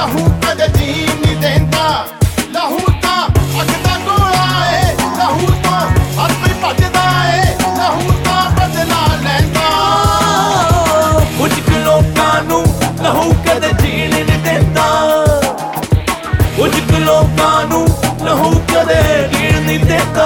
ਲਹੂ ਕਦੇ ਜੀਣ ਨਹੀਂ ਦਿੰਦਾ। ਲਹੂ ਤਾਂ ਅੱਗ ਦਾ ਗੋਲਾ ਏ, ਲਹੂ ਤੋਂ ਹਰ ਕੋਈ ਭੱਜਦਾ ਏ, ਲਹੂ ਤਾਂ ਬਦਲਾ ਲੈਂਦਾ। ਕੁਝ ਕੁ ਲੋਕਾਂ ਨੂੰ ਲਹੂ ਕਦੇ ਜੀਣ ਨਹੀਂ ਦਿੰਦਾ, ਕੁਝ ਕੁ ਲੋਕਾਂ ਨੂੰ ਲਹੂ ਕਦੇ ਜੀਣ ਨਹੀਂ ਦਿੰਦਾ।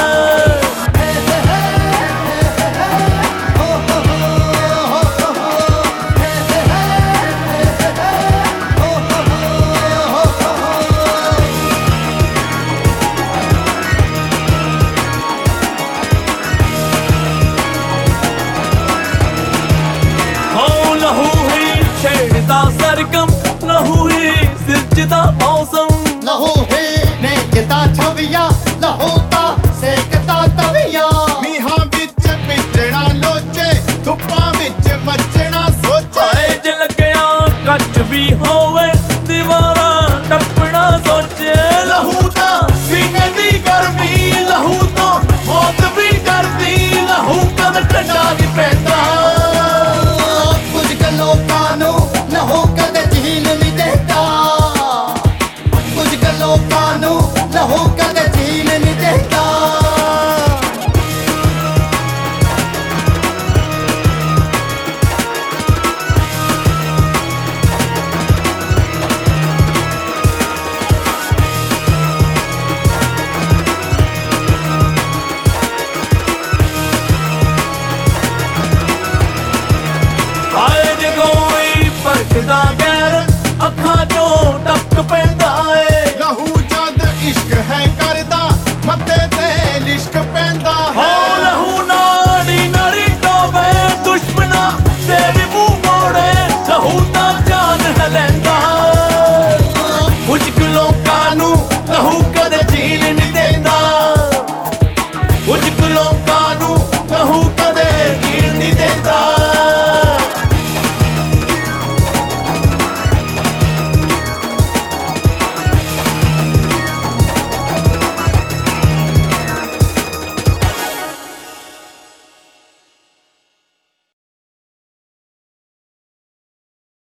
ਲਹੂ ਹੀ ਛੇੜਦਾ ਸਰਗਮ, ਲਹੂ ਹੀ ਸਿਰਜਦਾ ਮੌਸਮ। ਲਹੂ ਹੀ ਨੇਕਦਾ ਛਵੀਆਂ, ਲਹੂ ਤਾਂ ਸੇਕਦਾ ਤਵੀਆਂ। ਮੀਂਹਾਂ ਵਿੱਚ ਭਿੱਜਣਾ ਲੋਚੇ, ਧੁੱਪਾਂ ਵਿੱਚ ਮੱਚਣਾ ਸੋਚੇ। ਹਾਏ ਜੇ ਲੱਗਿਆ ਕੱਚ ਵੀ ਹੋਵੇ, ਦੀਵਾਰਾਂ ਟੱਪਣਾ ਸੋਚੇ। ਲਹੂ ਤਾਂ ਸੀਨੇ ਦੀ ਗਰਮੀ, ਲਹੂ ਤੋਂ ਮੌਤ ਵੀ ਡਰਦੀ, ਲਹੂ ਕਦ ਠੰਡਾ ਨਹੀਂ ਪੈਂਦਾ। ਕੁਝ ਕੁ ਲੋਕਾਂ ਨੂੰ ਲਹੂ ਕਦੇ ਜੀਣ ਨਹੀਂ ਦਿੰਦਾ, ਕੁਝ ਕੁ ਲੋਕਾਂ ਨੂੰ ਲਹੂ ਕਦੇ ਜੀਣ ਨਹੀਂ ਦਿੰਦਾ। ਹਾਏ ਜੇ ਕੋਈ ਭੜਕਦਾ ਗੈਰ, ਅੱਖਾਂ ਚੋਂ ਟੱਕ ਪੈਂਦਾ।